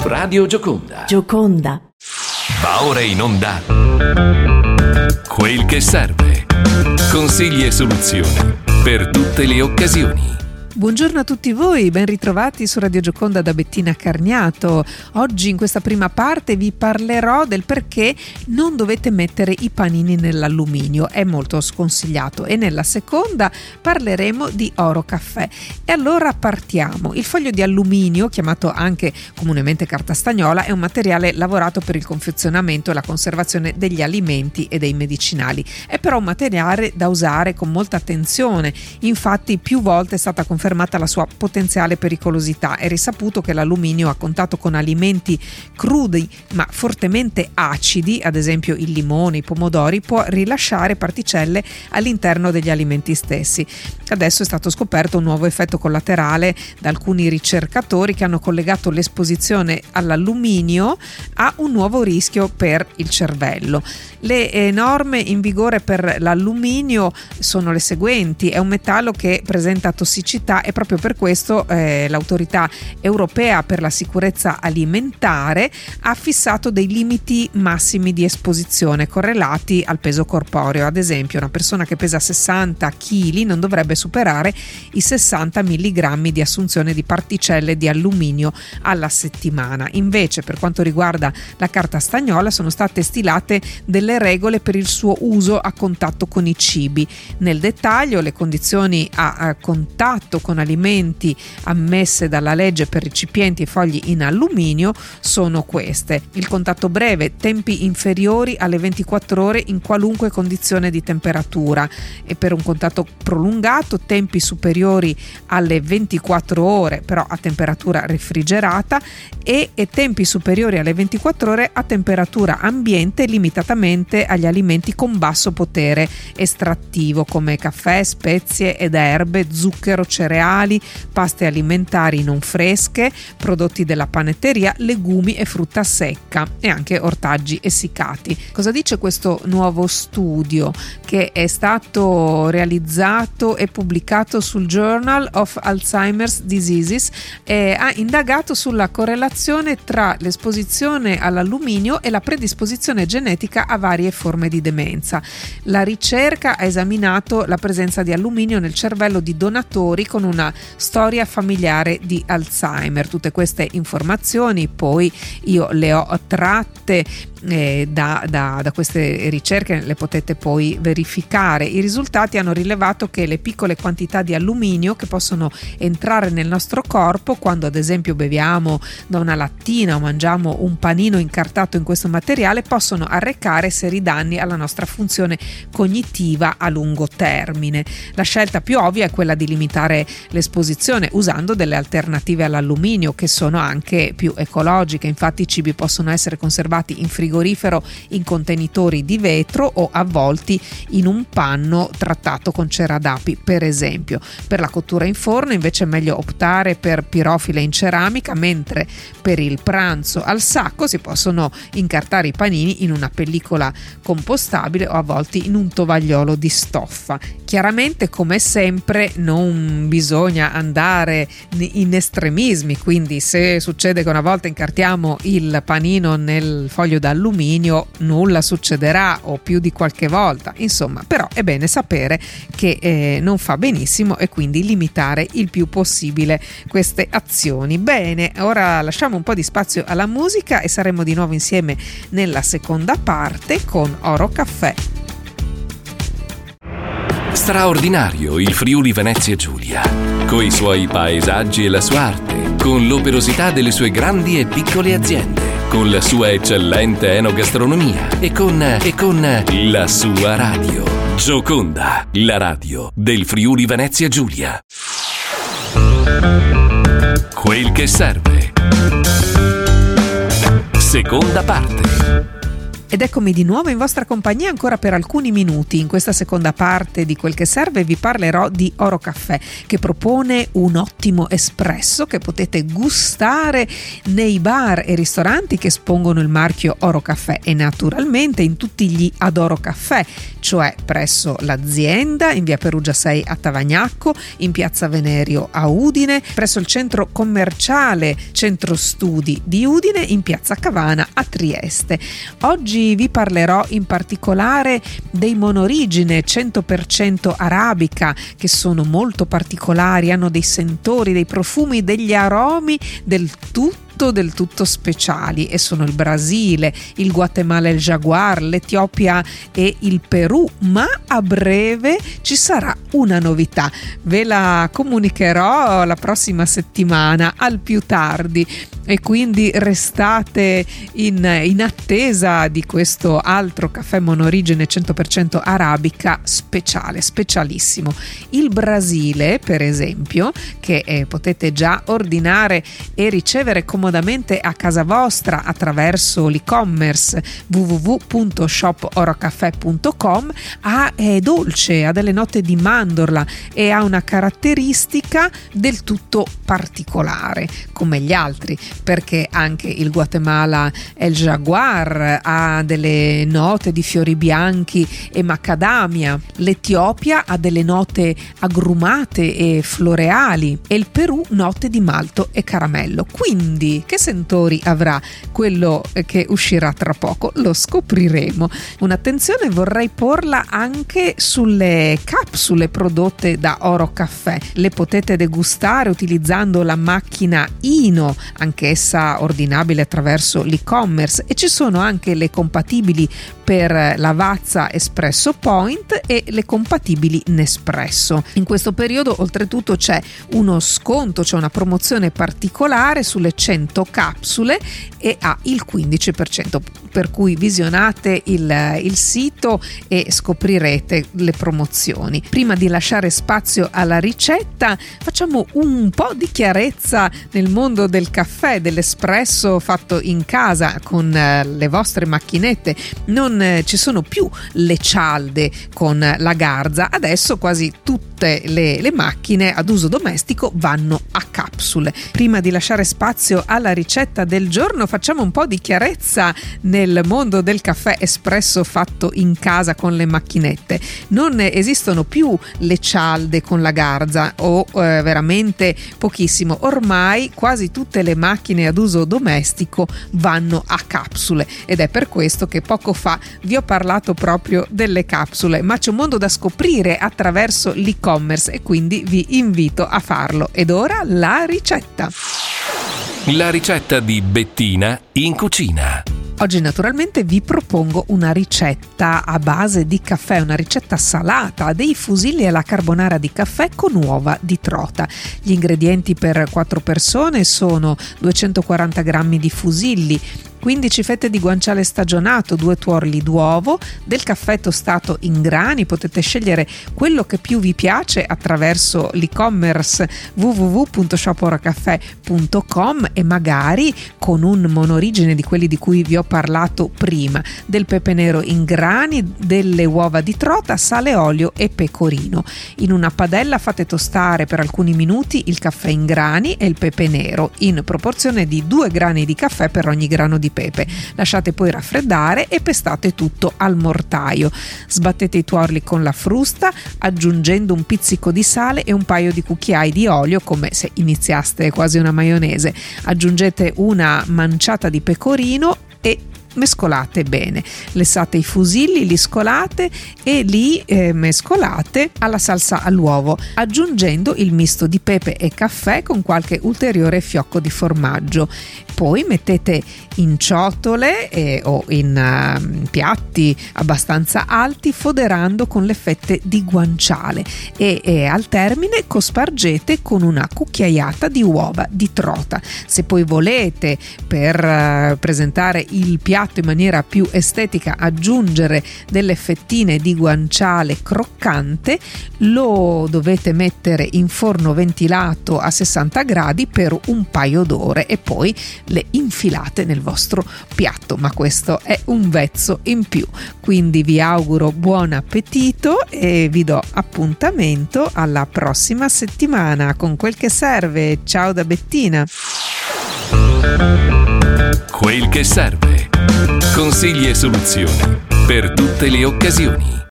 Radio Gioconda. Gioconda. Va ora in onda Quel che serve. Consigli e soluzioni per tutte le occasioni. Buongiorno a tutti voi, ben ritrovati su Radio Gioconda da Bettina Carniato. Oggi in questa prima parte vi parlerò del perché non dovete mettere i panini nell'alluminio, è molto sconsigliato, e nella seconda parleremo di Oro Caffè. E allora partiamo. Il foglio di alluminio, chiamato anche comunemente carta stagnola, è un materiale lavorato per il confezionamento e la conservazione degli alimenti e dei medicinali. È però un materiale da usare con molta attenzione, infatti più volte è stata confermata la sua potenziale pericolosità. È risaputo che l'alluminio a contatto con alimenti crudi ma fortemente acidi, ad esempio il limone, i pomodori, può rilasciare particelle all'interno degli alimenti stessi. Adesso è stato scoperto un nuovo effetto collaterale da alcuni ricercatori che hanno collegato l'esposizione all'alluminio a un nuovo rischio per il cervello. Le norme in vigore per l'alluminio sono le seguenti: è un metallo che presenta tossicità e proprio per questo l'autorità europea per la sicurezza alimentare ha fissato dei limiti massimi di esposizione correlati al peso corporeo. Ad esempio, una persona che pesa 60 kg non dovrebbe superare i 60 mg di assunzione di particelle di alluminio alla settimana. Invece, per quanto riguarda la carta stagnola, sono state stilate delle regole per il suo uso a contatto con i cibi. Nel dettaglio, le condizioni a contatto con alimenti ammesse dalla legge per recipienti e fogli in alluminio sono queste: il contatto breve, tempi inferiori alle 24 ore in qualunque condizione di temperatura, e per un contatto prolungato tempi superiori alle 24 ore però a temperatura refrigerata, e tempi superiori alle 24 ore a temperatura ambiente limitatamente agli alimenti con basso potere estrattivo come caffè, spezie ed erbe, zucchero, cereali, paste alimentari non fresche, prodotti della panetteria, legumi e frutta secca e anche ortaggi essiccati. Cosa dice questo nuovo studio che è stato realizzato e pubblicato sul Journal of Alzheimer's Diseases? Ha indagato sulla correlazione tra l'esposizione all'alluminio e la predisposizione genetica a varie forme di demenza. La ricerca ha esaminato la presenza di alluminio nel cervello di donatori con una storia familiare di Alzheimer. Tutte queste informazioni poi io le ho tratte da queste ricerche, le potete poi verificare. I risultati hanno rilevato che le piccole quantità di alluminio che possono entrare nel nostro corpo quando ad esempio beviamo da una lattina o mangiamo un panino incartato in questo materiale possono arrecare seri danni alla nostra funzione cognitiva a lungo termine. La scelta più ovvia è quella di limitare l'esposizione usando delle alternative all'alluminio che sono anche più ecologiche. Infatti i cibi possono essere conservati in frigorifero in contenitori di vetro o avvolti in un panno trattato con cera d'api, per esempio. Per la cottura in forno invece è meglio optare per pirofile in ceramica, mentre per il pranzo al sacco si possono incartare i panini in una pellicola compostabile o avvolti in un tovagliolo di stoffa. Chiaramente, come sempre, non bisogna andare in estremismi, quindi se succede che una volta incartiamo il panino nel foglio d'alluminio nulla succederà, o più di qualche volta, insomma, però è bene sapere che non fa benissimo e quindi limitare il più possibile queste azioni. Bene, ora lasciamo un po' di spazio alla musica e saremo di nuovo insieme nella seconda parte con Oro Caffè. Straordinario il Friuli Venezia Giulia, coi suoi paesaggi e la sua arte, con l'operosità delle sue grandi e piccole aziende, con la sua eccellente enogastronomia e con la sua radio. Gioconda, la radio del Friuli Venezia Giulia. Quel che serve. Seconda parte. Ed eccomi di nuovo in vostra compagnia ancora per alcuni minuti. In questa seconda parte di Quel che serve vi parlerò di Oro Caffè, che propone un ottimo espresso che potete gustare nei bar e ristoranti che espongono il marchio Oro Caffè e naturalmente in tutti gli Adoro Caffè, cioè presso l'azienda in via Perugia 6 a Tavagnacco, in piazza Venerio a Udine, presso il centro commerciale Centro Studi di Udine, in piazza Cavana a Trieste. Oggi vi parlerò in particolare dei monorigine 100% arabica, che sono molto particolari, hanno dei sentori, dei profumi, degli aromi del tutto speciali, e sono il Brasile, il Guatemala, il Jaguar, l'Etiopia e il Perù, ma a breve ci sarà una novità, ve la comunicherò la prossima settimana al più tardi, e quindi restate in attesa di questo altro caffè monorigine 100% arabica specialissimo. Il Brasile, per esempio, che potete già ordinare e ricevere comodamente a casa vostra attraverso l'e-commerce www.shoporocaffè.com, è dolce, ha delle note di mandorla e ha una caratteristica del tutto particolare come gli altri, perché anche il Guatemala e il Jaguar ha delle note di fiori bianchi e macadamia, l'Etiopia ha delle note agrumate e floreali e il Perù note di malto e caramello. Quindi che sentori avrà quello che uscirà tra poco? Lo scopriremo. Un'attenzione vorrei porla anche sulle capsule prodotte da Oro Caffè. Le potete degustare utilizzando la macchina Ino, anch'essa ordinabile attraverso l'e-commerce, e ci sono anche le compatibili per Lavazza Espresso Point e le compatibili Nespresso. In questo periodo oltretutto c'è uno sconto, c'è una promozione particolare sulle 100 capsule e ha il 15%, per cui visionate il sito e scoprirete le promozioni. Prima di lasciare spazio alla ricetta, facciamo un po' di chiarezza nel mondo del caffè, dell'espresso fatto in casa con le vostre macchinette. Non ci sono più le cialde con la garza, adesso quasi tutte le macchine ad uso domestico vanno a capsule. Prima di lasciare spazio alla ricetta del giorno, facciamo un po' di chiarezza nel mondo del caffè espresso fatto in casa con le macchinette. Non esistono più le cialde con la garza, o veramente pochissimo. Ormai quasi tutte le macchine ad uso domestico vanno a capsule, ed è per questo che poco fa vi ho parlato proprio delle capsule, ma c'è un mondo da scoprire attraverso l'e-commerce e quindi vi invito a farlo. Ed ora la ricetta. La ricetta di Bettina in cucina. Oggi naturalmente vi propongo una ricetta a base di caffè, una ricetta salata, dei fusilli alla carbonara di caffè con uova di trota. Gli ingredienti per 4 persone sono 240 g di fusilli, 15 fette di guanciale stagionato, 2 tuorli d'uovo, del caffè tostato in grani. Potete scegliere quello che più vi piace attraverso l'e-commerce www.shoporocaffè.com e magari con un monorigine di quelli di cui vi ho parlato prima, del pepe nero in grani, delle uova di trota, sale, olio e pecorino. In una padella fate tostare per alcuni minuti il caffè in grani e il pepe nero in proporzione di 2 grani di caffè per ogni grano di pepe. Lasciate poi raffreddare e pestate tutto al mortaio. Sbattete i tuorli con la frusta aggiungendo un pizzico di sale e un paio di cucchiai di olio, come se iniziaste quasi una maionese. Aggiungete una manciata di pecorino e mescolate bene. Lessate i fusilli, li scolate e li mescolate alla salsa all'uovo, aggiungendo il misto di pepe e caffè con qualche ulteriore fiocco di formaggio. Poi mettete in ciotole o in piatti abbastanza alti, foderando con le fette di guanciale e al termine cospargete con una cucchiaiata di uova di trota. Se poi volete, per presentare il piatto piatto in maniera più estetica, aggiungere delle fettine di guanciale croccante. Lo dovete mettere in forno ventilato a 60 gradi per un paio d'ore e poi le infilate nel vostro piatto, ma questo è un vezzo in più. Quindi vi auguro buon appetito e vi do appuntamento alla prossima settimana con Quel che serve. Ciao da Bettina. Quel che serve. Consigli e soluzioni per tutte le occasioni.